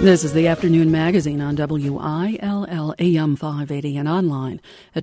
This is the Afternoon Magazine on WILL AM 580 and online at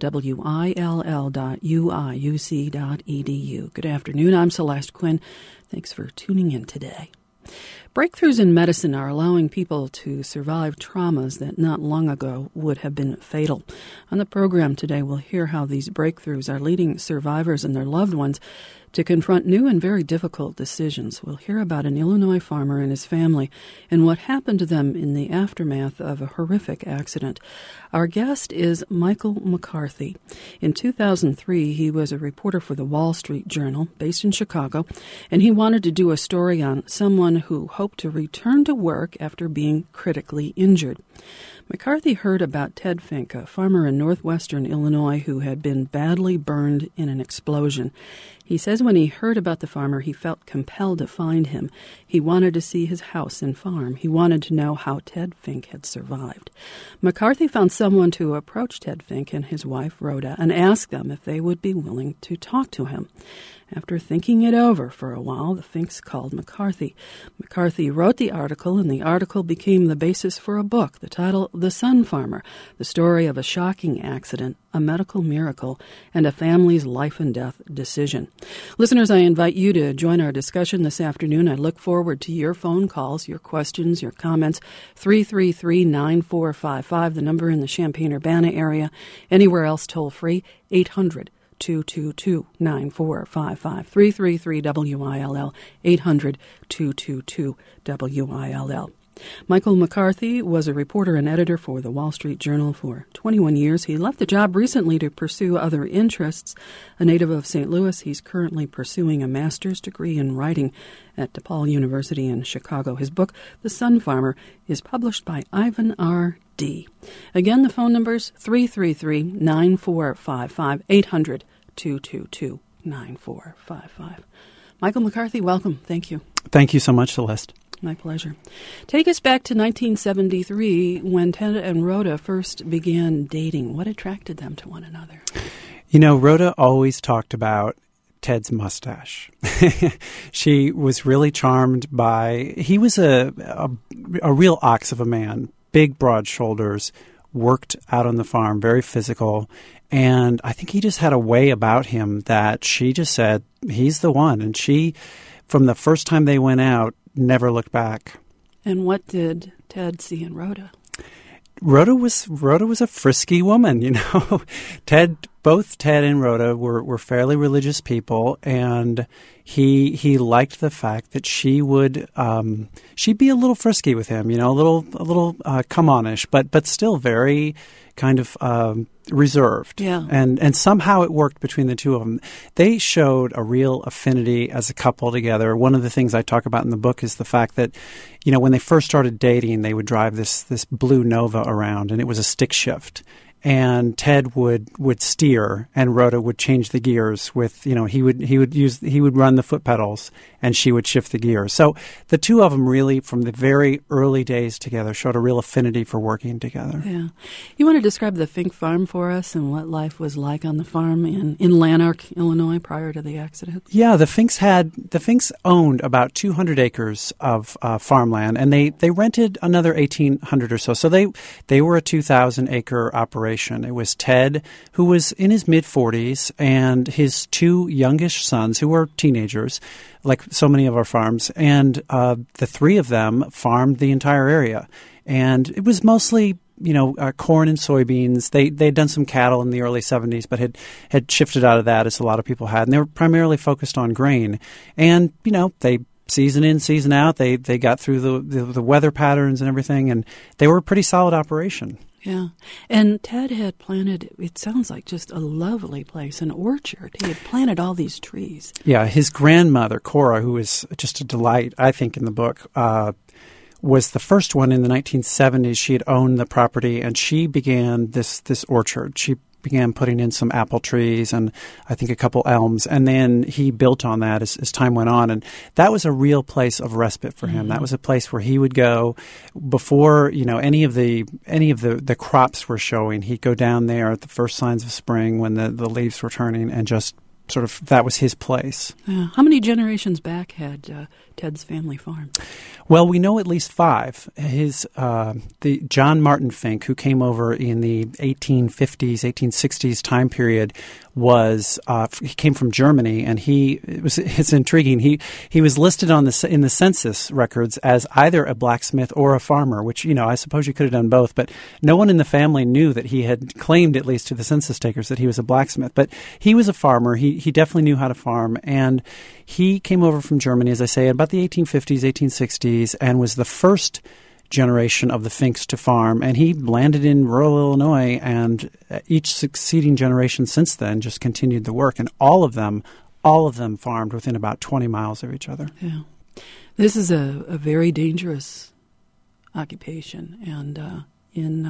WILL.uiuc.edu. Good afternoon. I'm Celeste Quinn. Thanks for tuning in today. Breakthroughs in medicine are allowing people to survive traumas that not long ago would have been fatal. On the program today, we'll hear how these breakthroughs are leading survivors and their loved ones to confront new and very difficult decisions. We'll hear about an Illinois farmer and his family and what happened to them in the aftermath of a horrific accident. Our guest is Michael McCarthy. In 2003, he was a reporter for the Wall Street Journal, based in Chicago, and he wanted to do a story on someone who hoped to return to work after being critically injured. McCarthy heard about Ted Fink, a farmer in northwestern Illinois who had been badly burned in an explosion. He says when he heard about the farmer, he felt compelled to find him. He wanted to see his house and farm. He wanted to know how Ted Fink had survived. McCarthy found someone to approach Ted Fink and his wife, Rhoda, and ask them if they would be willing to talk to him. After thinking it over for a while, the Finks called McCarthy. McCarthy wrote the article, and the article became the basis for a book, the title The Sun Farmer, the story of a shocking accident, a medical miracle, and a family's life and death decision. Listeners, I invite you to join our discussion this afternoon. I look forward to your phone calls, your questions, your comments. 333-9455, the number in the Champaign-Urbana area. Anywhere else toll free, 800-222-9455, 333-WILL, 800-222-WILL. Michael McCarthy was a reporter and editor for the Wall Street Journal for 21 years. He left the job recently to pursue other interests. A native of St. Louis, he's currently pursuing a master's degree in writing at DePaul University in Chicago. His book, The Sun Farmer, is published by Ivan R. D. Again, the phone number's 333-9455, 800-222-9455. Michael McCarthy, welcome. Thank you. Thank you so much, Celeste. My pleasure. Take us back to 1973 when Ted and Rhoda first began dating. What attracted them to one another? You know, Rhoda always talked about Ted's mustache. She was really charmed by, he was a real ox of a man, big, broad shoulders, worked out on the farm, very physical. And I think he just had a way about him that she just said, he's the one. And she, from the first time they went out, never looked back. And what did Ted see in Rhoda? Rhoda was a frisky woman, you know. Both Ted and Rhoda were fairly religious people, and he liked the fact that she'd be a little frisky with him, you know, a little come-on-ish, but still very kind of reserved. Yeah. And somehow it worked between the two of them. They showed a real affinity as a couple together. One of the things I talk about in the book is the fact that, you know, when they first started dating, they would drive this blue Nova around, and it was a stick shift. And Ted would steer, and Rhoda would change the gears with, you know, he would run the foot pedals, and she would shift the gears. So the two of them really, from the very early days together, showed a real affinity for working together. Yeah. You want to describe the Fink farm for us and what life was like on the farm in Lanark, Illinois, prior to the accident? Yeah, the Finks owned about 200 acres of farmland, and they rented another 1,800 or so. So they were a 2,000-acre operation. It was Ted, who was in his mid-40s, and his two youngish sons, who were teenagers, like so many of our farms, and the three of them farmed the entire area. And it was mostly, you know, corn and soybeans. They'd done some cattle in the early 70s, but had shifted out of that, as a lot of people had. And they were primarily focused on grain. And, you know, they season in, season out. They got through the weather patterns and everything, and they were a pretty solid operation. Yeah. And Ted had planted, it sounds like just a lovely place, an orchard. He had planted all these trees. Yeah. His grandmother, Cora, who is just a delight, I think, in the book, was the first one in the 1970s. She had owned the property, and she began this orchard. She began putting in some apple trees and I think a couple elms, and then he built on that as time went on. And that was a real place of respite for him. Mm-hmm. That was a place where he would go before, you know, any of the crops were showing. He'd go down there at the first signs of spring when the leaves were turning and just that was his place. How many generations back had Ted's family farm? Well, we know at least 5. The John Martin Fink, who came over in the 1850s, 1860s time period, he came from Germany, and it's intriguing. He was listed in the census records as either a blacksmith or a farmer, which, I suppose you could have done both, but no one in the family knew that he had claimed, at least to the census takers, that he was a blacksmith. But he was a farmer. He definitely knew how to farm, and he came over from Germany, as I say, about the 1850s, 1860s, and was the first generation of the Finks to farm. And he landed in rural Illinois, and each succeeding generation since then just continued the work. And all of them farmed within about 20 miles of each other. Yeah. This is a very dangerous occupation. And in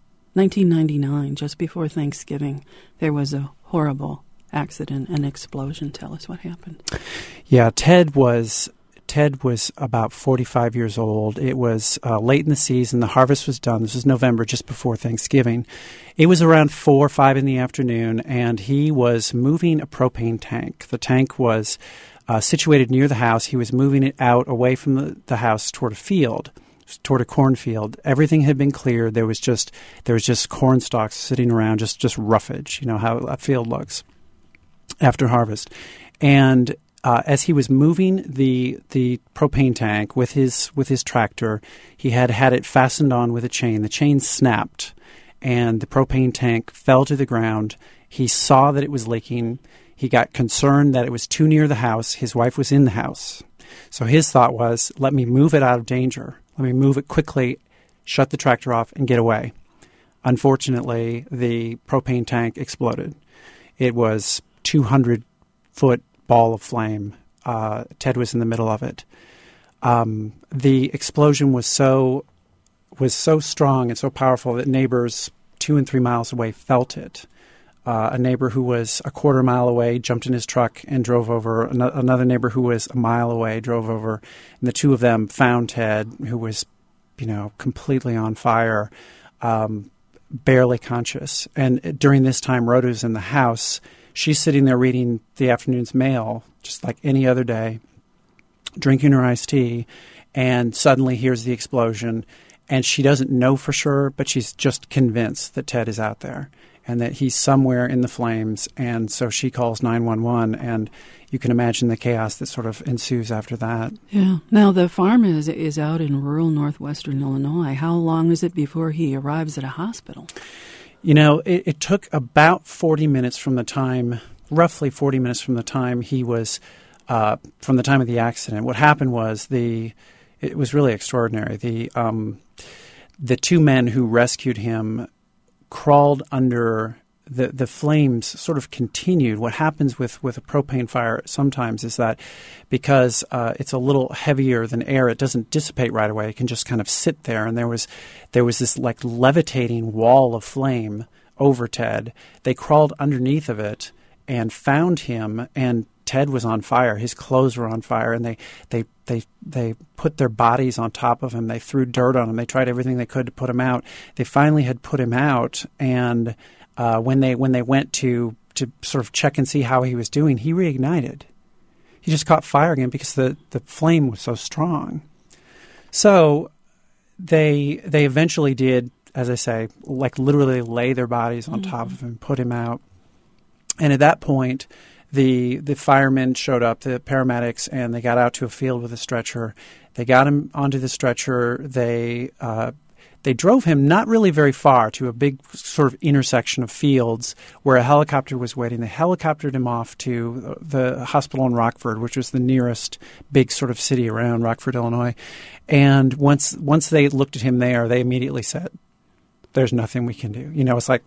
1999, just before Thanksgiving, there was a horrible accident, an explosion. Tell us what happened. Yeah, Ted was about 45 years old. It was late in the season. The harvest was done. This was November, just before Thanksgiving. It was around 4 or 5 in the afternoon, and he was moving a propane tank. The tank was situated near the house. He was moving it out away from the house toward a field, toward a cornfield. Everything had been cleared. There was just corn stalks sitting around, just roughage. You know how a field looks after harvest. And as he was moving the propane tank with his tractor, he had it fastened on with a chain. The chain snapped, and the propane tank fell to the ground. He saw that it was leaking. He got concerned that it was too near the house. His wife was in the house. So his thought was, let me move it out of danger. Let me move it quickly, shut the tractor off, and get away. Unfortunately, the propane tank exploded. It was 200-foot ball of flame. Ted was in the middle of it. The explosion was so strong and so powerful that neighbors 2 and 3 miles away felt it. A neighbor who was a quarter mile away jumped in his truck and drove over. Another neighbor who was a mile away drove over. And the two of them found Ted, who was, completely on fire, barely conscious. And during this time, Rhoda's in the house. She's sitting there reading the afternoon's mail, just like any other day, drinking her iced tea, and suddenly hears the explosion. And she doesn't know for sure, but she's just convinced that Ted is out there and that he's somewhere in the flames. And so she calls 911, and you can imagine the chaos that sort of ensues after that. Yeah. Now, the farm is out in rural northwestern Illinois. How long is it before he arrives at a hospital? It took about 40 minutes from the time, roughly 40 minutes from the time he was, from the time of the accident. What happened was it was really extraordinary. The two men who rescued him crawled under the flames, sort of continued. What happens with a propane fire sometimes is that because it's a little heavier than air, it doesn't dissipate right away. It can just kind of sit there. And there was this like levitating wall of flame over Ted. They crawled underneath of it and found him, and Ted was on fire. His clothes were on fire, and they put their bodies on top of him. They threw dirt on him. They tried everything they could to put him out. They finally had put him out, and when they went to sort of check and see how he was doing, he reignited. He just caught fire again because the flame was so strong. So they eventually did, as I say, like literally lay their bodies on top of him, put him out. And at that point, the firemen showed up, the paramedics, and they got out to a field with a stretcher. They got him onto the stretcher. They drove him not really very far to a big sort of intersection of fields where a helicopter was waiting. They helicoptered him off to the hospital in Rockford, which was the nearest big sort of city around Rockford, Illinois. And once they looked at him there, they immediately said, there's nothing we can do. It's like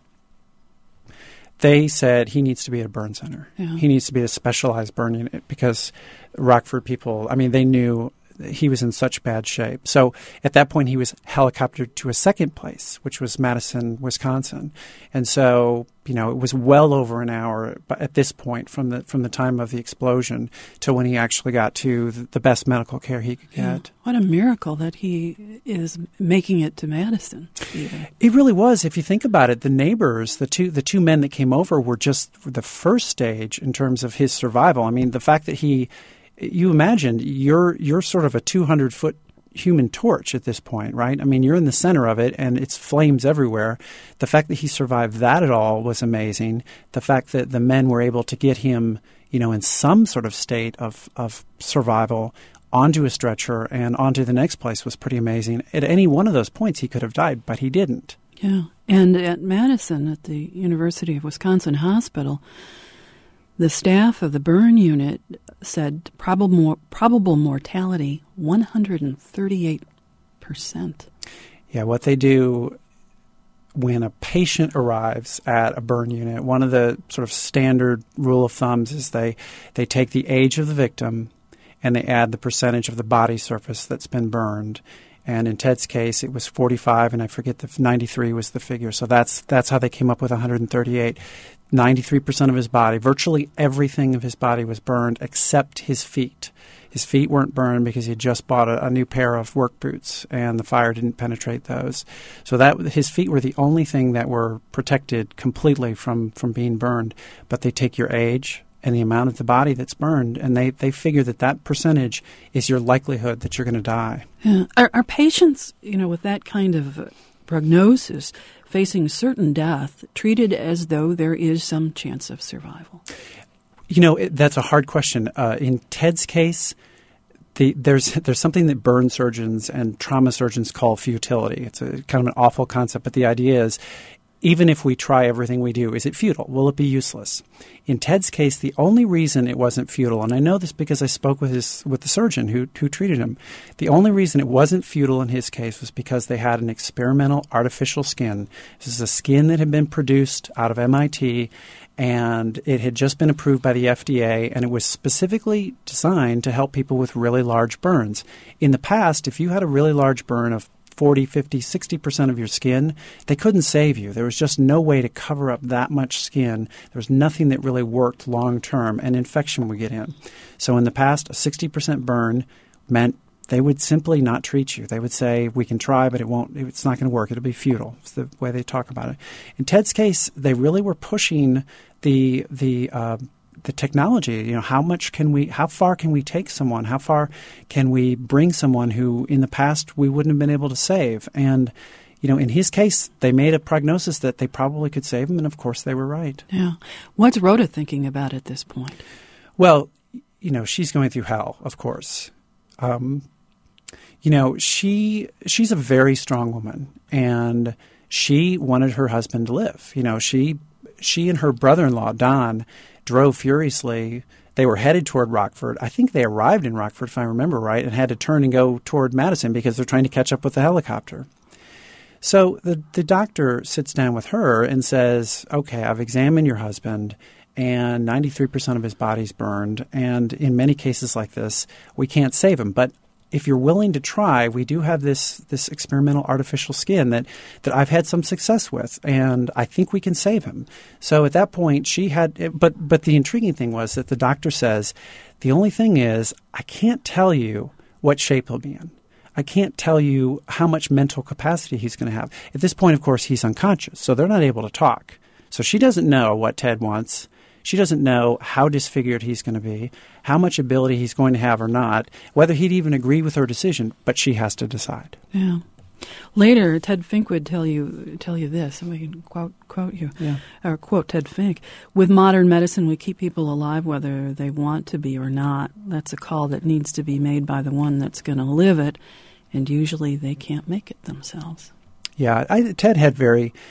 they said he needs to be at a burn center. Yeah. He needs to be at a specialized burn unit because Rockford people, they knew he was in such bad shape. So at that point, he was helicoptered to a second place, which was Madison, Wisconsin. And so, it was well over an hour at this point from the time of the explosion to when he actually got to the best medical care he could get. Yeah. What a miracle that he is making it to Madison. Even. It really was. If you think about it, the neighbors, the two men that came over were just the first stage in terms of his survival. I mean, the fact that you imagine you're sort of a 200-foot human torch at this point, right? I mean, you're in the center of it and it's flames everywhere. The fact that he survived that at all was amazing. The fact that the men were able to get him, in some sort of state of survival onto a stretcher and onto the next place was pretty amazing. At any one of those points, he could have died, but he didn't. Yeah. And at Madison, at the University of Wisconsin Hospital, the staff of the burn unit said probable mortality 138%. Yeah, what they do when a patient arrives at a burn unit, one of the sort of standard rule of thumbs is they take the age of the victim and they add the percentage of the body surface that's been burned. And in Ted's case, it was 45, and I forget 93 was the figure. So that's how they came up with 138. 93% of his body, virtually everything of his body was burned except his feet. His feet weren't burned because he had just bought a new pair of work boots, and the fire didn't penetrate those. So his feet were the only thing that were protected completely from being burned. But they take your age and the amount of the body that's burned, and they figure that percentage is your likelihood that you're going to die. Yeah. Are patients, with that kind of prognosis, facing certain death, treated as though there is some chance of survival? That's a hard question. In Ted's case, there's something that burn surgeons and trauma surgeons call futility. It's a kind of an awful concept, but the idea is, even if we try everything we do, is it futile? Will it be useless? In Ted's case, the only reason it wasn't futile, and I know this because I spoke with the surgeon who treated him, the only reason it wasn't futile in his case was because they had an experimental artificial skin. This is a skin that had been produced out of MIT, and it had just been approved by the FDA, and it was specifically designed to help people with really large burns. In the past, if you had a really large burn of 40, 50, 60% of your skin, they couldn't save you. There was just no way to cover up that much skin. There was nothing that really worked long term, and infection would get in. So in the past, a 60% burn meant they would simply not treat you. They would say, we can try, but it's not going to work. It'll be futile. It's the way they talk about it. In Ted's case, they really were pushing the technology. How far can we take someone? How far can we bring someone who in the past we wouldn't have been able to save? And, in his case, they made a prognosis that they probably could save him, and of course they were right. Yeah. What's Rhoda thinking about at this point? Well, she's going through hell, of course. She's a very strong woman, and she wanted her husband to live. She and her brother-in-law, Don, drove furiously. They were headed toward Rockford. I think they arrived in Rockford, if I remember right, and had to turn and go toward Madison because they're trying to catch up with the helicopter. So the doctor sits down with her and says, okay, I've examined your husband, and 93% of his body's burned, and in many cases like this, we can't save him. But if you're willing to try, we do have this experimental artificial skin that I've had some success with, and I think we can save him. So at that point, she had – but the intriguing thing was that the doctor says, the only thing is I can't tell you what shape he'll be in. I can't tell you how much mental capacity he's going to have. At this point, of course, he's unconscious, so they're not able to talk. So she doesn't know what Ted wants. She doesn't know how disfigured he's going to be, how much ability he's going to have or not, whether he'd even agree with her decision, but she has to decide. Yeah. Later, Ted Fink would tell you this, and we can quote you, or quote Ted Fink. With modern medicine, we keep people alive whether they want to be or not. That's a call that needs to be made by the one that's going to live it, and usually they can't make it themselves. Yeah, Ted had very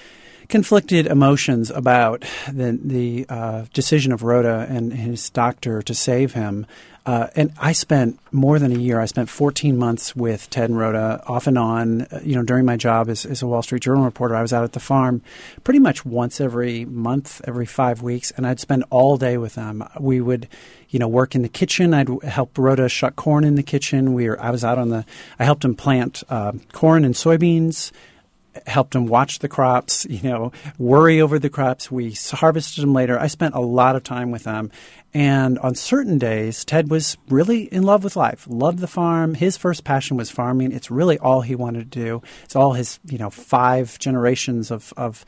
conflicted emotions about the decision of Rhoda and his doctor to save him. And I spent more than a year. I spent 14 months with Ted and Rhoda off and on. During my job as a Wall Street Journal reporter, I was out at the farm pretty much once every month, every 5 weeks, and I'd spend all day with them. We would, work in the kitchen. I'd help Rhoda shuck corn in the kitchen. I helped him plant corn and soybeans. Helped him watch the crops, worry over the crops. We harvested them later. I spent a lot of time with them. And on certain days, Ted was really in love with life, loved the farm. His first passion was farming. It's really all he wanted to do. It's all his, 5 generations of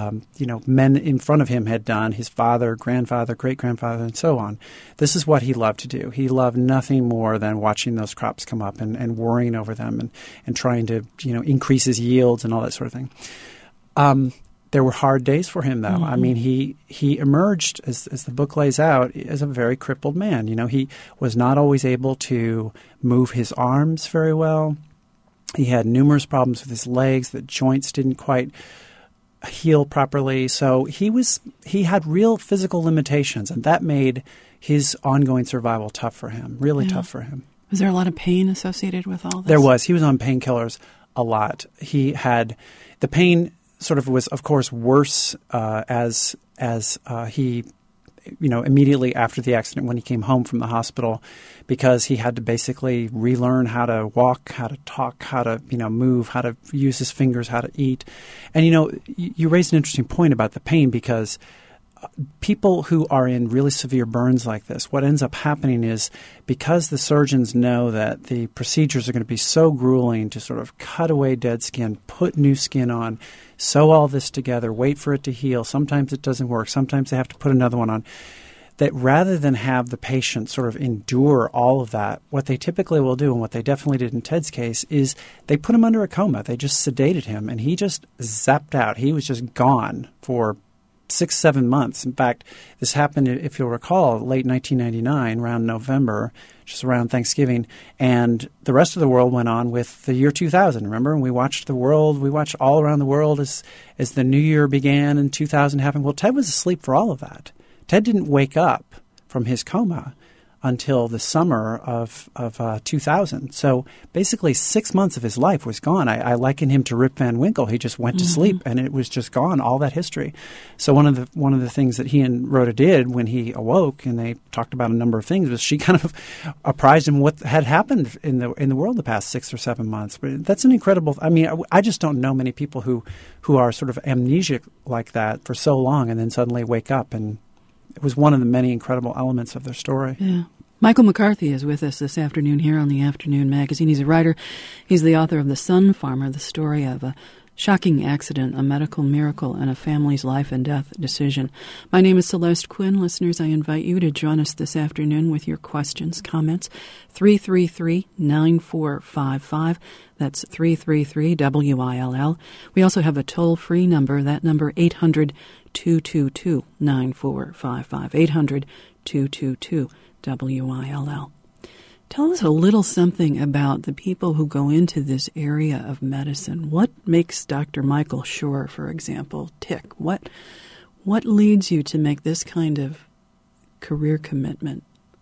men in front of him had done, his father, grandfather, great-grandfather, and so on. This is what he loved to do. He loved nothing more than watching those crops come up and worrying over them and trying to, increase his yields and all that sort of thing. There were hard days for him, though. Mm-hmm. I mean, he emerged, as the book lays out, as a very crippled man. He was not always able to move his arms very well. He had numerous problems with his legs. The joints didn't quite heal properly. So he had real physical limitations, and that made his ongoing survival tough for him, really tough for him. Was there a lot of pain associated with all this? There was. He was on painkillers a lot. He had the pain sort of was, of course, worse as he, immediately after the accident when he came home from the hospital, because he had to basically relearn how to walk, how to talk, how to, move, how to use his fingers, how to eat. And, you raised an interesting point about the pain, because people who are in really severe burns like this, what ends up happening is, because the surgeons know that the procedures are going to be so grueling to sort of cut away dead skin, put new skin on, sew all this together, wait for it to heal. Sometimes it doesn't work. Sometimes they have to put another one on. That rather than have the patient sort of endure all of that, what they typically will do, and what they definitely did in Ted's case, is they put him under a coma. They just sedated him, and he just zapped out. He was just gone for 6-7 months. In fact, this happened, if you'll recall, late 1999, around November, just around Thanksgiving, and the rest of the world went on with the year 2000. Remember, and we watched all around the world as the new year began and 2000 happened. Well, Ted was asleep for all of that. Ted didn't wake up from his coma until the summer of 2000. So basically 6 months of his life was gone. I liken him to Rip Van Winkle. He just went to sleep, and it was just gone, all that history. So one of the things that he and Rhoda did when he awoke, and they talked about a number of things, was she kind of apprised him what had happened in the world the past 6 or 7 months. But that's an incredible. I mean, I just don't know many people who are sort of amnesic like that for so long and then suddenly wake up, and it was one of the many incredible elements of their story. Yeah. Michael McCarthy is with us this afternoon here on the Afternoon Magazine. He's a writer. He's the author of The Sun Farmer, the story of a shocking accident, a medical miracle, and a family's life and death decision. My name is Celeste Quinn. Listeners, I invite you to join us this afternoon with your questions, comments. 333-9455. That's 333-WILL. We also have a toll-free number. That number, 800-222-9455. 800-222-WILL. Tell us a little something about the people who go into this area of medicine. What makes Dr. Michael Schur, for example, tick? What leads you to make this kind of career commitment?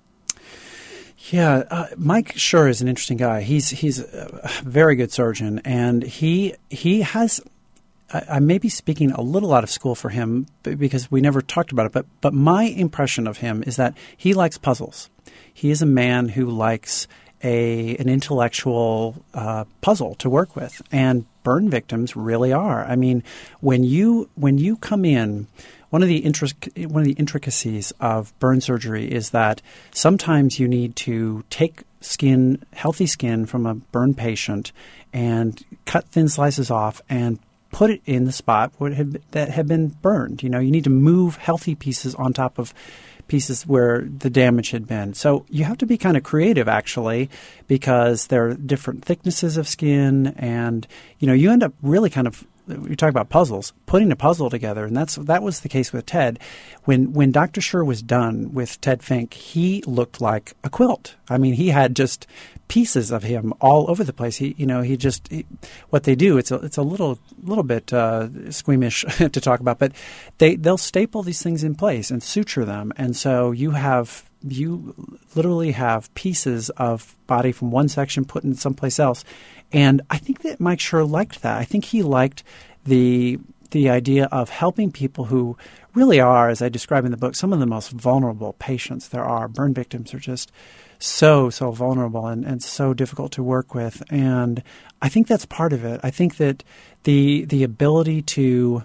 Yeah, Mike Schur is an interesting guy. He's a very good surgeon, and he has. I may be speaking a little out of school for him because we never talked about it, but my impression of him is that he likes puzzles. He is a man who likes an intellectual puzzle to work with, and burn victims really are. I mean, when you come in, one of the intricacies of burn surgery is that sometimes you need to take healthy skin from a burn patient, and cut thin slices off and put it in the spot that had been burned. You need to move healthy pieces on top of pieces where the damage had been. So you have to be kind of creative, actually, because there are different thicknesses of skin, and you end up really kind of you talk about puzzles, putting a puzzle together, and that was the case with Ted. When Dr. Scher was done with Ted Fink, he looked like a quilt. I mean, he had just pieces of him all over the place. What they do, it's a little bit squeamish to talk about, but they'll staple these things in place and suture them, and so you literally have pieces of body from one section put in someplace else. And I think that Mike Scher liked that. I think he liked the idea of helping people who really are, as I describe in the book, some of the most vulnerable patients there are. Burn victims are just so vulnerable and so difficult to work with. And I think that's part of it. I think that the ability to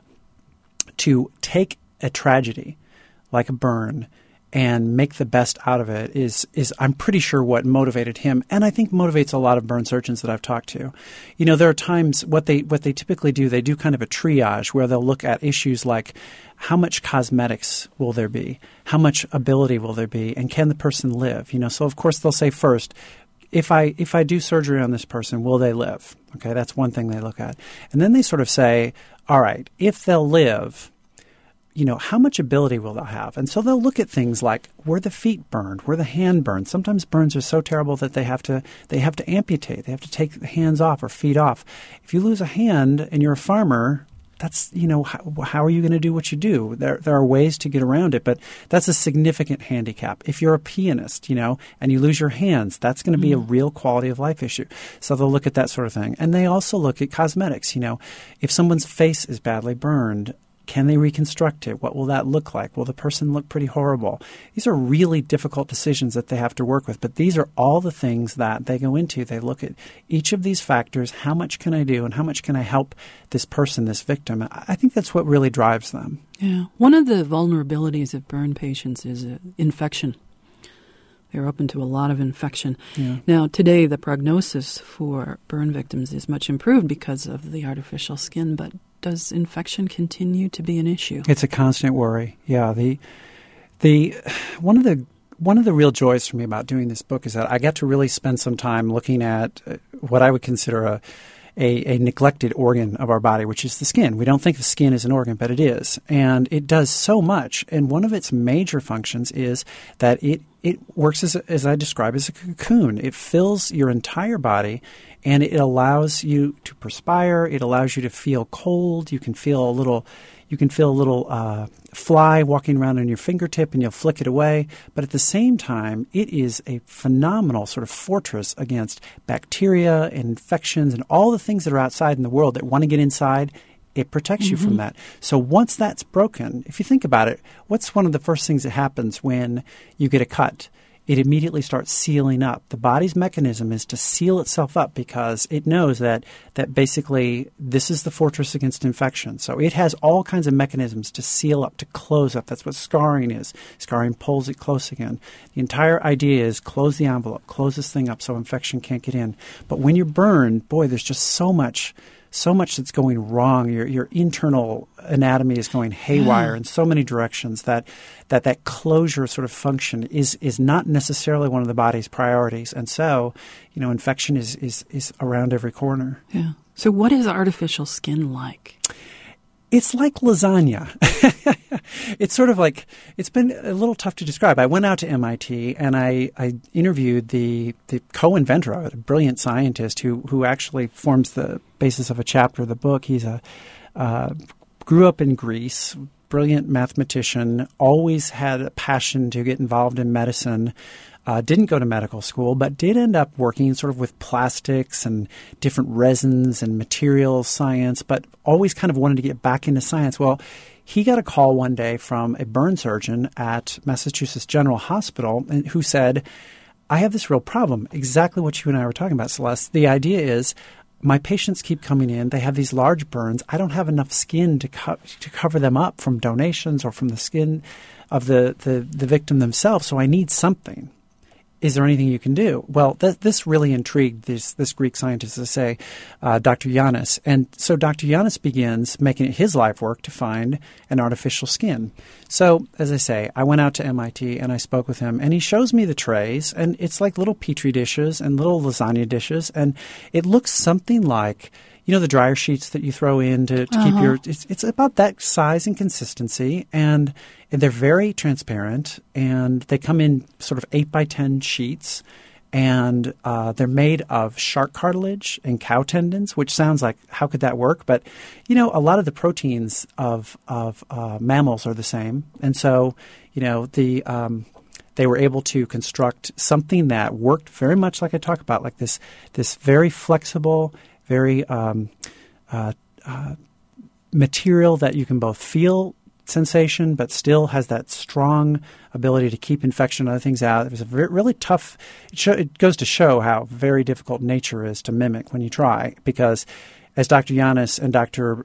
take a tragedy like a burn and make the best out of it is I'm pretty sure what motivated him, and I think motivates a lot of burn surgeons that I've talked to. You know, there are times what they typically do, they do kind of a triage where they'll look at issues like how much cosmetics will there be, how much ability will there be, and can the person live? You know, so of course they'll say first, if I do surgery on this person, will they live? Okay, that's one thing they look at. And then they sort of say, all right, if they'll live, you know, how much ability will they have? And so they'll look at things like, were the feet burned? Were the hand burned? Sometimes burns are so terrible that they have to amputate. They have to take the hands off or feet off. If you lose a hand and you're a farmer, that's, you know, how are you going to do what you do? There are ways to get around it, but that's a significant handicap. If you're a pianist, you know, and you lose your hands, that's going to be a real quality of life issue. So they'll look at that sort of thing. And they also look at cosmetics. You know, if someone's face is badly burned, can they reconstruct it? What will that look like? Will the person look pretty horrible? These are really difficult decisions that they have to work with, but these are all the things that they go into. They look at each of these factors. How much can I do and how much can I help this person, this victim? I think that's what really drives them. Yeah. One of the vulnerabilities of burn patients is infection. They're open to a lot of infection. Yeah. Now, today, the prognosis for burn victims is much improved because of the artificial skin, but does infection continue to be an issue? It's a constant worry. Yeah. One of the real joys for me about doing this book is that I get to really spend some time looking at what I would consider a neglected organ of our body, which is the skin. We don't think the skin is an organ, but it is. And it does so much. And one of its major functions is that it works as I describe, as a cocoon. It fills your entire body, and it allows you to perspire. It allows you to feel cold. You can feel a little fly walking around on your fingertip, and you'll flick it away. But at the same time, it is a phenomenal sort of fortress against bacteria and infections and all the things that are outside in the world that want to get inside. It protects you from that. So once that's broken, if you think about it, what's one of the first things that happens when you get a cut? It immediately starts sealing up. The body's mechanism is to seal itself up because it knows that basically this is the fortress against infection. So it has all kinds of mechanisms to seal up, to close up. That's what scarring is. Scarring pulls it close again. The entire idea is close the envelope, close this thing up so infection can't get in. But when you're burned, boy, there's just so much that's going wrong. Your internal anatomy is going haywire in so many directions that closure sort of function is not necessarily one of the body's priorities. And so, you know, infection is around every corner. Yeah. So what is artificial skin like? It's like lasagna. It's sort of like, it's been a little tough to describe. I went out to MIT and I interviewed the co-inventor of it, a brilliant scientist who actually forms the basis of a chapter of the book. He's grew up in Greece, brilliant mathematician, always had a passion to get involved in medicine. Didn't go to medical school, but did end up working sort of with plastics and different resins and materials science, but always kind of wanted to get back into science. Well, he got a call one day from a burn surgeon at Massachusetts General Hospital who said, I have this real problem, exactly what you and I were talking about, Celeste. The idea is my patients keep coming in. They have these large burns. I don't have enough skin to cover them up from donations or from the skin of the victim themselves, so I need something. Is there anything you can do? Well, this really intrigued this Greek scientist to say, Dr. Yannis. And so Dr. Yannis begins making it his life work to find an artificial skin. So, as I say, I went out to MIT and I spoke with him, and he shows me the trays, and it's like little Petri dishes and little lasagna dishes, and it looks something like, the dryer sheets that you throw in to keep your it's about that size and consistency, and they're very transparent, and they come in sort of 8x10 sheets, and they're made of shark cartilage and cow tendons, which sounds like, how could that work? But a lot of the proteins of mammals are the same, and so they were able to construct something that worked very much like I talk about, like this very flexible, very material that you can both feel sensation but still has that strong ability to keep infection and other things out. It was a really tough – it goes to show how very difficult nature is to mimic when you try, because as Dr. Yanis and Dr.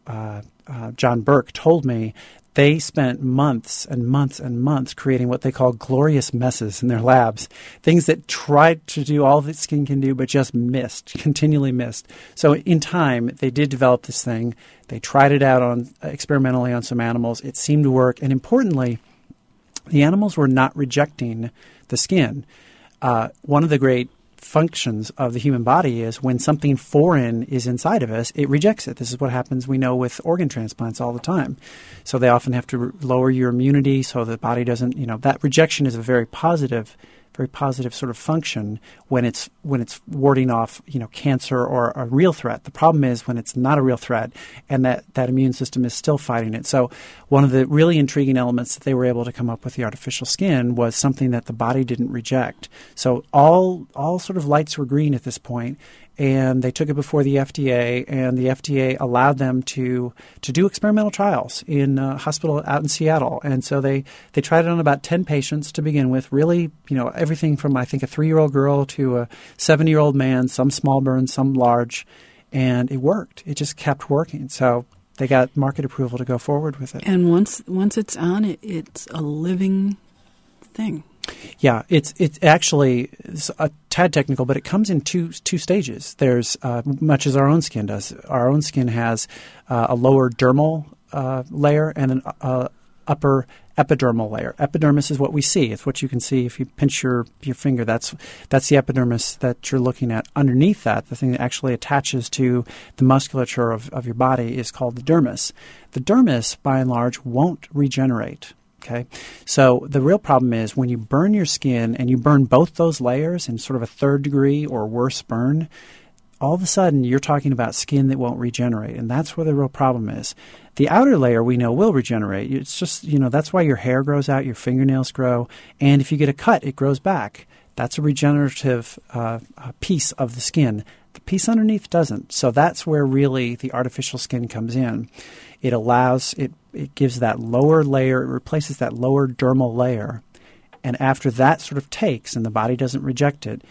John Burke told me, they spent months and months and months creating what they call glorious messes in their labs, things that tried to do all that skin can do but just continually missed. So in time, they did develop this thing. They tried it out experimentally on some animals. It seemed to work. And importantly, the animals were not rejecting the skin. One of the great functions of the human body is when something foreign is inside of us, it rejects it. This is what happens, we know, with organ transplants all the time. So they often have to lower your immunity so the body doesn't, that rejection is a very positive sort of function when it's warding off, cancer or a real threat. The problem is when it's not a real threat and that immune system is still fighting it. So one of the really intriguing elements that they were able to come up with the artificial skin was something that the body didn't reject. So all sort of lights were green at this point, and they took it before the FDA, and the FDA allowed them to do experimental trials in a hospital out in Seattle. And so they tried it on about 10 patients to begin with, really, everything from, I think, a 3-year-old girl to a 70-year-old man, some small burns, some large, and it worked. It just kept working. So they got market approval to go forward with it. And once it's on, it's a living thing. Yeah, it's actually a tad technical, but it comes in two stages. There's much as our own skin does. Our own skin has a lower dermal layer and an upper epidermal layer. Epidermis is what we see. It's what you can see if you pinch your finger. That's the epidermis that you're looking at. Underneath that, the thing that actually attaches to the musculature of your body is called the dermis. The dermis, by and large, won't regenerate. Okay, so the real problem is when you burn your skin and you burn both those layers in sort of a 3rd degree or worse burn, all of a sudden you're talking about skin that won't regenerate, and that's where the real problem is. The outer layer we know will regenerate. It's just, that's why your hair grows out, your fingernails grow, and if you get a cut, it grows back. That's a regenerative piece of the skin. The piece underneath doesn't. So that's where really the artificial skin comes in. It allows it gives that lower layer, it replaces that lower dermal layer. And after that sort of takes and the body doesn't reject it,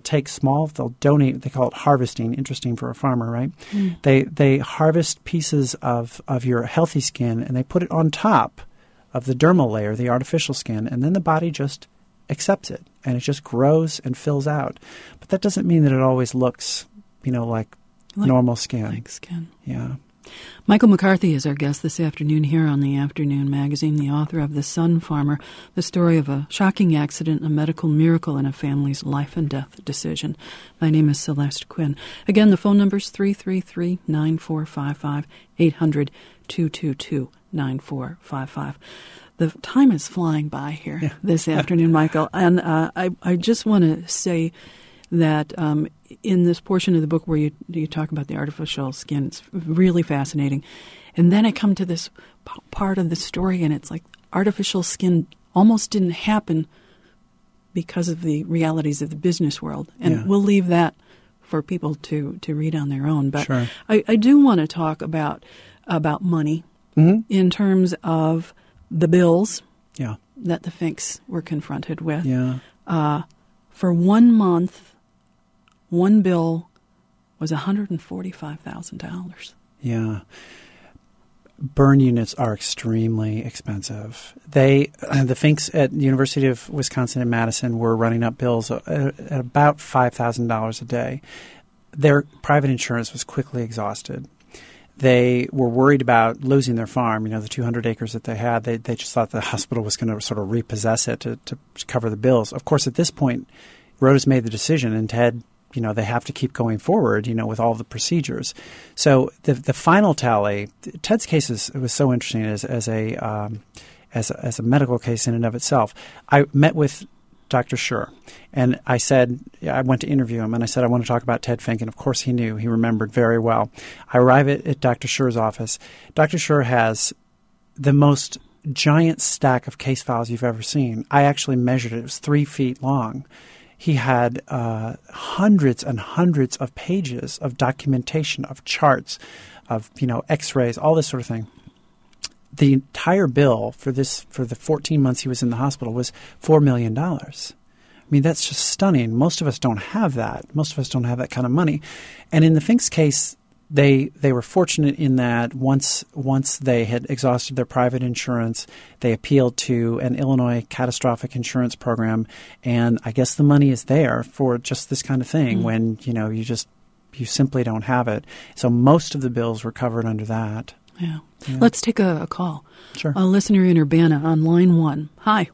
they'll donate, they call it harvesting, interesting for a farmer, right? They harvest pieces of your healthy skin and they put it on top of the dermal layer, the artificial skin, and then the body just accepts it and it just grows and fills out. But that doesn't mean that it always looks, like normal skin. Like skin. Yeah. Michael McCarthy is our guest this afternoon here on the Afternoon Magazine, the author of The Sun Farmer, the story of a shocking accident, a medical miracle, and a family's life and death decision. My name is Celeste Quinn. Again, the phone number is 333-9455, 800-222-9455. The time is flying by here this afternoon, Michael. And I just want to say that in this portion of the book where you talk about the artificial skin, it's really fascinating. And then I come to this part of the story, and it's like artificial skin almost didn't happen because of the realities of the business world. And we'll leave that for people to read on their own. But sure. I do want to talk about money in terms of the bills that the Finks were confronted with. Yeah. For 1 month, one bill was $145,000. Yeah. Burn units are extremely expensive. The Finks at the University of Wisconsin in Madison were running up bills at about $5,000 a day. Their private insurance was quickly exhausted. They were worried about losing their farm, the 200 acres that they had. They just thought the hospital was going to sort of repossess it to cover the bills. Of course, at this point, Rhoda has mted the decision, and Ted they have to keep going forward, with all the procedures. So the final tally, Ted's case was so interesting as a medical case in and of itself. I met with Dr. Schur, and I went to interview him, and I said, I want to talk about Ted Fink, and of course he knew. He remembered very well. I arrive at Dr. Schur's office. Dr. Schur has the most giant stack of case files you've ever seen. I actually measured it. It was 3 feet long. He had hundreds and hundreds of pages of documentation, of charts, of X-rays, all this sort of thing. The entire bill for the 14 months he was in the hospital was $4 million. I mean, that's just stunning. Most of us don't have that. Most of us don't have that kind of money. And in the Fink's case, they were fortunate in that once they had exhausted their private insurance, they appealed to an Illinois catastrophic insurance program, and I guess the money is there for just this kind of thing when you simply don't have it. So most of the bills were covered under that. Yeah. Let's take a call. Sure. A listener in Urbana on line 1. Hi.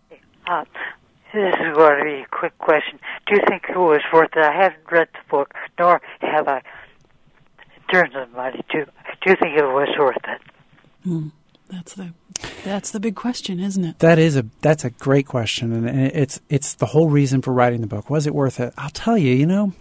This is going to be a quick question. Do you think it was worth it? I haven't read the book, nor have I turned the money to. Do you think it was worth it? That's the big question, isn't it? That's a great question, and it's the whole reason for writing the book. Was it worth it? I'll tell you.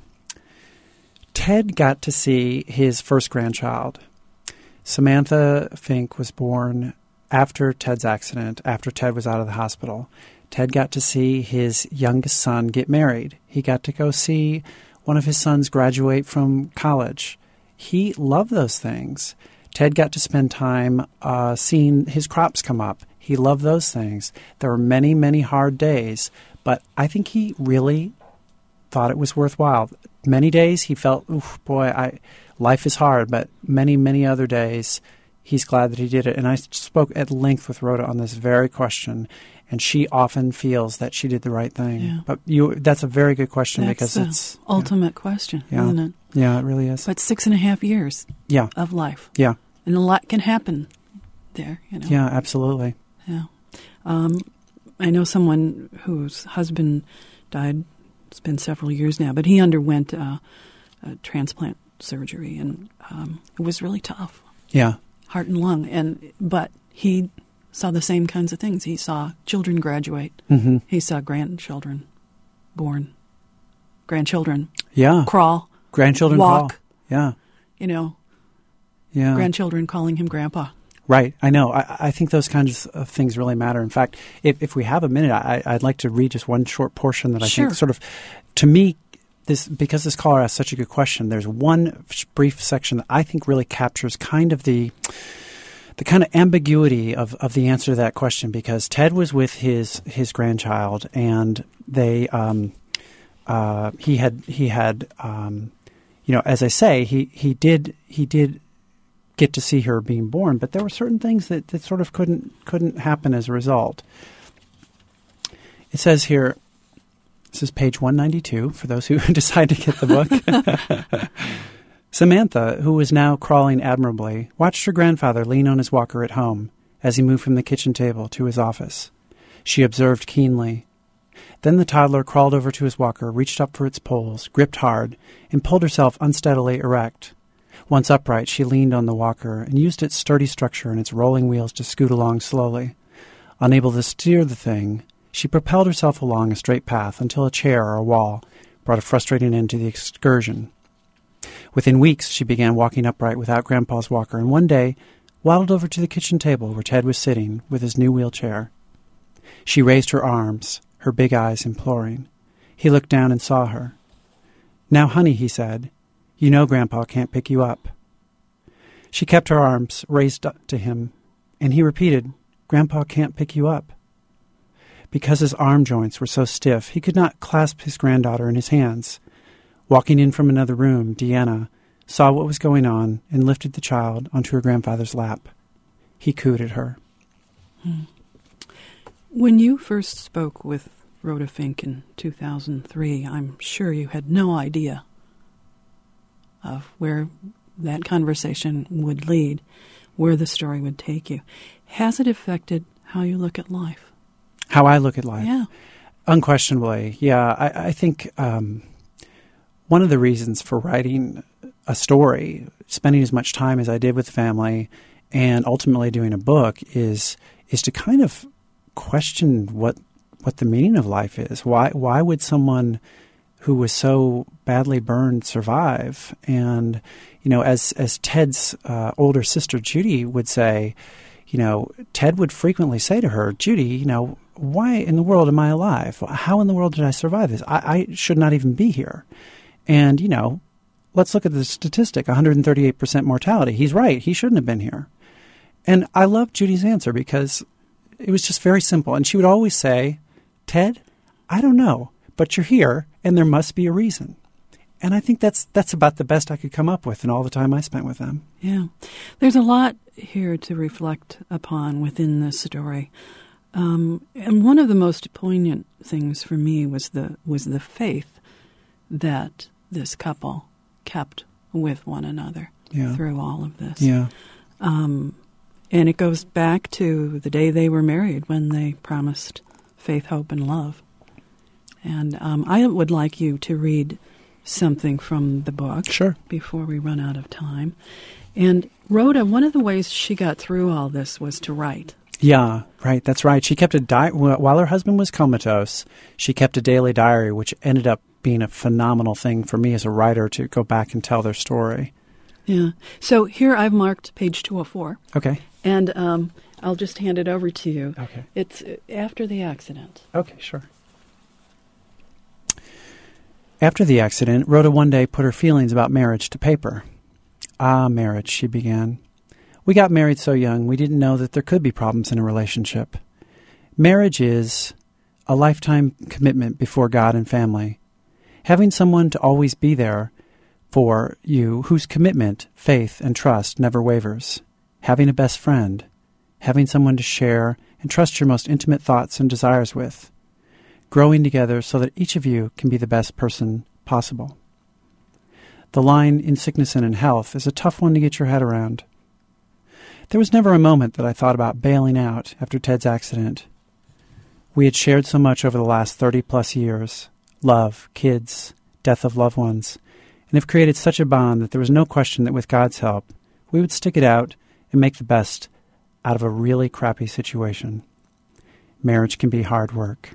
Ted got to see his first grandchild. Samantha Fink was born after Ted's accident, after Ted was out of the hospital. Ted got to see his youngest son get married. He got to go see one of his sons graduate from college. He loved those things. Ted got to spend time seeing his crops come up. He loved those things. There were many, many hard days, but I think he really thought it was worthwhile. Many days he felt, life is hard, but many, many other days he's glad that he did it. And I spoke at length with Rhoda on this very question, and she often feels that she did the right thing. Yeah. But that's a very good question because it's the ultimate question, isn't it? Yeah, it really is. But 6.5 years of life. Yeah. And a lot can happen there, Yeah, absolutely. Yeah. I know someone whose husband died. It's been several years now, but he underwent a transplant surgery, and it was really tough. Yeah. Heart and lung. But he saw the same kinds of things. He saw children graduate. Mm-hmm. He saw grandchildren born. Grandchildren crawl. Grandchildren walk. Crawl. Yeah. Yeah. Grandchildren calling him grandpa. Right. I know. I think those kinds of things really matter. In fact, if we have a minute, I'd like to read just one short portion that I think sort of, to me, because this caller asked such a good question, there's one brief section that I think really captures kind of the kind of ambiguity of the answer to that question, because Ted was with his grandchild, and they he had as I say, he did get to see her being born, but there were certain things that sort of couldn't happen as a result. It says here, this is page 192 for those who decide to get the book. Samantha, who was now crawling admirably, watched her grandfather lean on his walker at home as he moved from the kitchen table to his office. She observed keenly. Then the toddler crawled over to his walker, reached up for its poles, gripped hard, and pulled herself unsteadily erect. Once upright, she leaned on the walker and used its sturdy structure and its rolling wheels to scoot along slowly. Unable to steer the thing, she propelled herself along a straight path until a chair or a wall brought a frustrating end to the excursion. Within weeks, she began walking upright without Grandpa's walker, and one day waddled over to the kitchen table where Ted was sitting with his new wheelchair. She raised her arms, her big eyes imploring. He looked down and saw her. "Now, honey," he said, "you know Grandpa can't pick you up." She kept her arms raised up to him, and he repeated, "Grandpa can't pick you up." Because his arm joints were so stiff, he could not clasp his granddaughter in his hands. Walking in from another room, Deanna saw what was going on and lifted the child onto her grandfather's lap. He cooed at her. When you first spoke with Rhoda Fink in 2003, I'm sure you had no idea of where that conversation would lead, where the story would take you. Has it affected how you look at life? How I look at life? Yeah. Unquestionably, yeah. I think one of the reasons for writing a story, spending as much time as I did with family, and ultimately doing a book is to kind of question what the meaning of life is. Why would someone who was so badly burned survive? And, as Ted's older sister Judy would say, Ted would frequently say to her, Judy, why in the world am I alive? How in the world did I survive this? I should not even be here. And, let's look at the statistic, 138% mortality. He's right. He shouldn't have been here. And I love Judy's answer because it was just very simple. And she would always say, Ted, I don't know, but you're here and there must be a reason. And I think that's about the best I could come up with in all the time I spent with them. Yeah. There's a lot here to reflect upon within this story. And one of the most poignant things for me was the faith that this couple kept with one another through all of this. Yeah. And it goes back to the day they were married when they promised faith, hope, and love. And I would like you to read something from the book before we run out of time. And Rhoda, one of the ways she got through all this was to write. Yeah, right. That's right. She kept a diary. While her husband was comatose, she kept a daily diary, which ended up being a phenomenal thing for me as a writer to go back and tell their story. Yeah. So here I've marked page 204. Okay. And I'll just hand it over to you. Okay. It's after the accident. Okay, sure. After the accident, Rhoda one day put her feelings about marriage to paper. Ah, marriage, she began. We got married so young, we didn't know that there could be problems in a relationship. Marriage is a lifetime commitment before God and family. Having someone to always be there for you, whose commitment, faith, and trust never wavers. Having a best friend. Having someone to share and trust your most intimate thoughts and desires with. Growing together so that each of you can be the best person possible. The line, in sickness and in health, is a tough one to get your head around. There was never a moment that I thought about bailing out after Ted's accident. We had shared so much over the last 30-plus years. Love, kids, death of loved ones, and have created such a bond that there was no question that with God's help, we would stick it out and make the best out of a really crappy situation. Marriage can be hard work.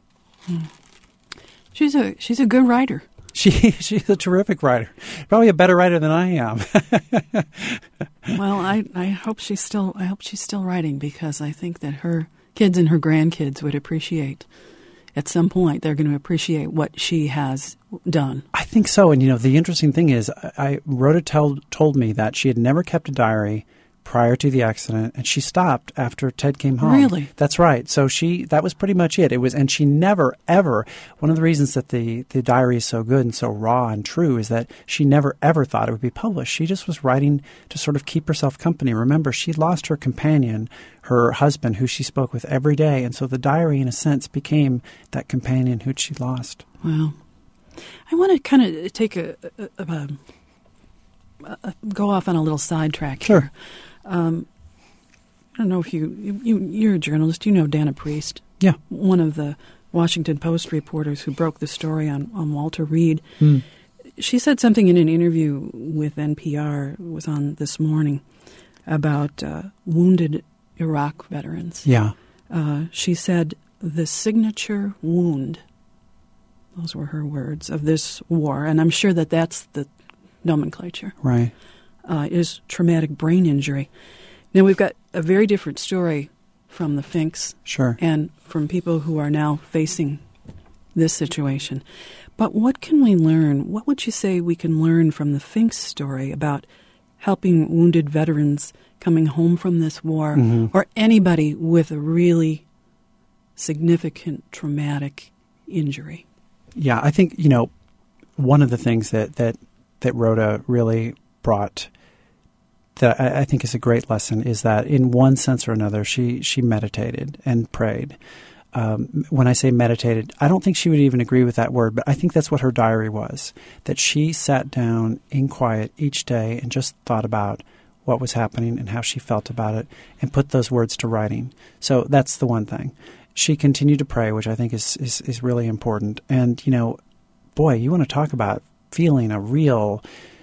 She's a good writer. She's a terrific writer. Probably a better writer than I am. Well, I hope she's still writing, because I think that her kids and her grandkids would appreciate, at some point, they're going to appreciate what she has done. I think so. And, the interesting thing is, Rhoda told me that she had never kept a diary prior to the accident, and she stopped after Ted came home. Really? That's right. So that was pretty much it. And she never, ever, one of the reasons that the diary is so good and so raw and true is that she never, ever thought it would be published. She just was writing to sort of keep herself company. Remember, she lost her companion, her husband, who she spoke with every day, and so the diary, in a sense, became that companion who she lost. Wow. I want to kind of take go off on a little sidetrack here. Sure. I don't know if you're a journalist. You know Dana Priest. Yeah. One of the Washington Post reporters who broke the story on Walter Reed. Mm. She said something in an interview with NPR, it was on this morning, about wounded Iraq veterans. Yeah. She said, the signature wound, those were her words, of this war, and I'm sure that that's the nomenclature. Right. Is traumatic brain injury. Now, we've got a very different story from the Finks. Sure. And from people who are now facing this situation. But what can we learn? What would you say we can learn from the Finks story about helping wounded veterans coming home from this war, or anybody with a really significant traumatic injury? Yeah, I think, one of the things that Rhoda really brought that I think is a great lesson is that in one sense or another, she meditated and prayed. When I say meditated, I don't think she would even agree with that word, but I think that's what her diary was, that she sat down in quiet each day and just thought about what was happening and how she felt about it and put those words to writing. So that's the one thing. She continued to pray, which I think is really important. And, boy, you want to talk about feeling a real,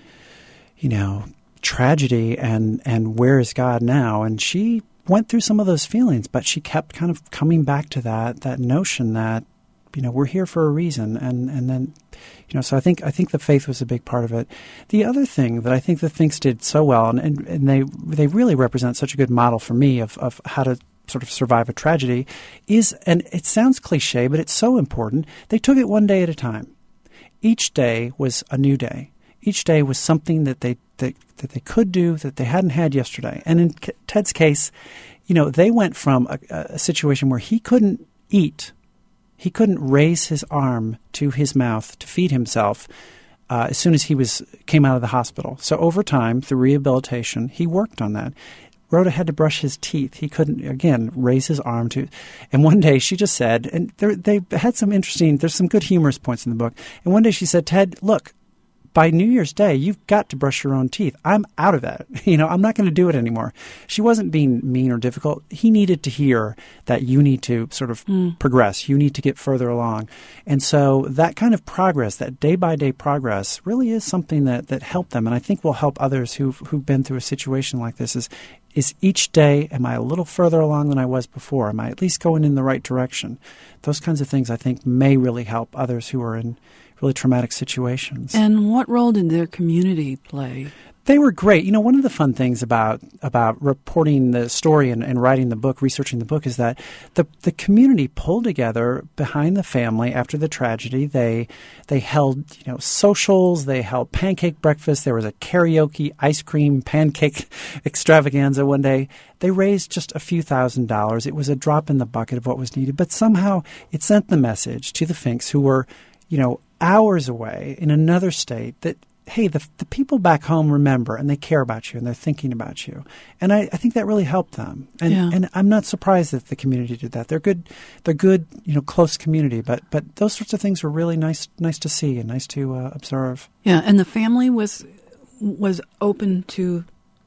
tragedy and where is God now? And she went through some of those feelings, but she kept kind of coming back to that notion that, we're here for a reason. And then, so I think the faith was a big part of it. The other thing that I think the Finks did so well, and they really represent such a good model for me of how to sort of survive a tragedy is, and it sounds cliche, but it's so important, they took it one day at a time. Each day was a new day. Each day was something that they could do that they hadn't had yesterday. And in Ted's case, they went from a situation where he couldn't eat. He couldn't raise his arm to his mouth to feed himself as soon as he came out of the hospital. So over time, through rehabilitation, he worked on that. Rhoda had to brush his teeth. He couldn't, again, raise his arm to. And one day she just said, and they had some interesting, there's some good humorous points in the book. And one day she said, Ted, look, by New Year's Day, you've got to brush your own teeth. I'm out of that. I'm not going to do it anymore. She wasn't being mean or difficult. He needed to hear that you need to sort of progress. You need to get further along. And so that kind of progress, that day-by-day progress, really is something that helped them. And I think will help others who've been through a situation like this is each day, am I a little further along than I was before? Am I at least going in the right direction? Those kinds of things I think may really help others who are in really traumatic situations. And what role did their community play? They were great. One of the fun things about reporting the story and writing the book, researching the book, is that the community pulled together behind the family after the tragedy. They held socials. They held pancake breakfast. There was a karaoke ice cream pancake extravaganza one day. They raised just a few $1,000s. It was a drop in the bucket of what was needed, but somehow it sent the message to the Finks, who were hours away in another state, that hey, the people back home remember and they care about you and they're thinking about you. And I think that really helped them. And I'm not surprised that the community did that. They're good, close community. But those sorts of things were really nice to see and nice to observe. Yeah, and the family was open to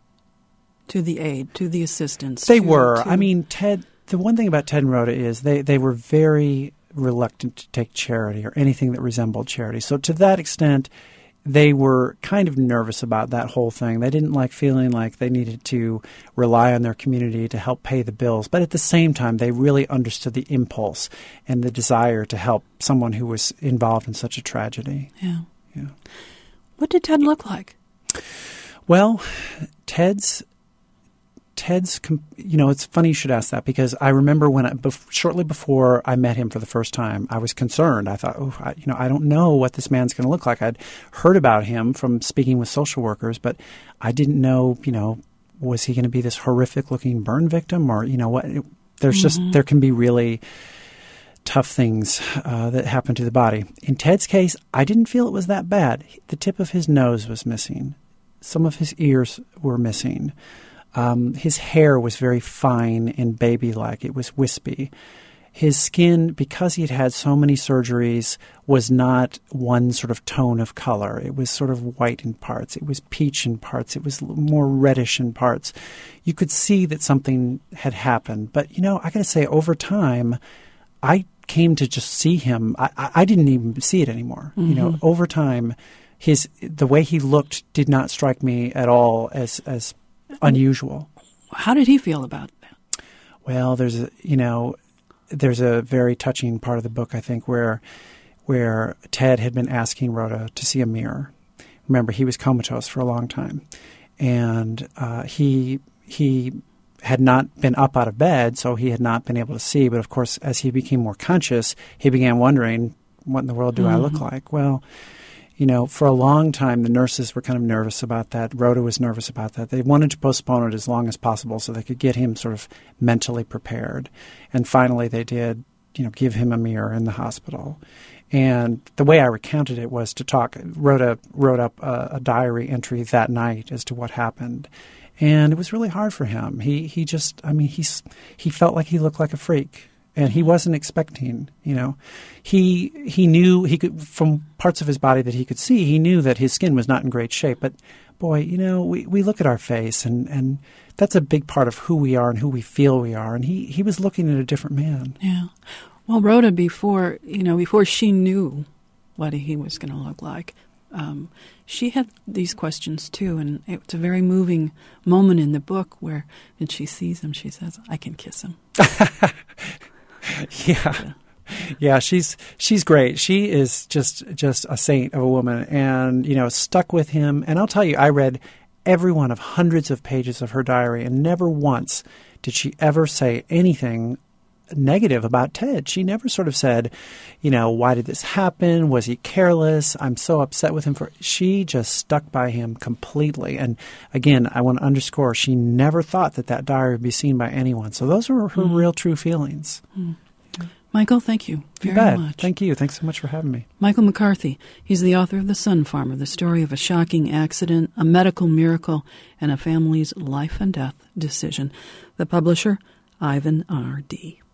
the aid, to the assistance. They were. I mean, Ted. The one thing about Ted and Rhoda is they were very reluctant to take charity or anything that resembled charity. So to that extent, they were kind of nervous about that whole thing. They didn't like feeling like they needed to rely on their community to help pay the bills. But at the same time, they really understood the impulse and the desire to help someone who was involved in such a tragedy. Yeah. What did Ted look like? Well, Ted's, it's funny you should ask that, because I remember when shortly before I met him for the first time, I was concerned. I thought, I don't know what this man's going to look like. I'd heard about him from speaking with social workers, but I didn't know, was he going to be this horrific looking burn victim, or, what? There's there can be really tough things that happen to the body. In Ted's case, I didn't feel it was that bad. The tip of his nose was missing. Some of his ears were missing. His hair was very fine and baby-like. It was wispy. His skin, because he had had so many surgeries, was not one sort of tone of color. It was sort of white in parts. It was peach in parts. It was more reddish in parts. You could see that something had happened. But, I got to say, over time, I came to just see him. I didn't even see it anymore. Over time, the way he looked did not strike me at all as unusual. How did he feel about that? Well, there's a very touching part of the book, I think, where Ted had been asking Rhoda to see a mirror. Remember, he was comatose for a long time, and he had not been up out of bed, so he had not been able to see. But of course, as he became more conscious, he began wondering, what in the world do I look like? Well, for a long time, the nurses were kind of nervous about that. Rhoda was nervous about that. They wanted to postpone it as long as possible so they could get him sort of mentally prepared. And finally, they did, give him a mirror in the hospital. And the way I recounted it was to talk. Rhoda wrote up a diary entry that night as to what happened. And it was really hard for him. He felt like he looked like a freak. And he wasn't expecting, he knew he could, from parts of his body that he could see, he knew that his skin was not in great shape. But boy, we look at our face and that's a big part of who we are and who we feel we are. And he was looking at a different man. Yeah. Well, Rhoda, before she knew what he was going to look like, she had these questions too, and it's a very moving moment in the book where when she sees him, she says, "I can kiss him." Yeah, she's great. She is just a saint of a woman, and stuck with him. And I'll tell you, I read every one of hundreds of pages of her diary, and never once did she ever say anything negative about Ted. She never sort of said, why did this happen? Was he careless? I'm so upset with him. She just stuck by him completely. And again, I want to underscore, she never thought that diary would be seen by anyone. So those were her real true feelings. Michael, thank you very much. Thank you. Thanks so much for having me. Michael McCarthy. He's the author of The Sun Farmer, the story of a shocking accident, a medical miracle, and a family's life and death decision. The publisher, Ivan R.D.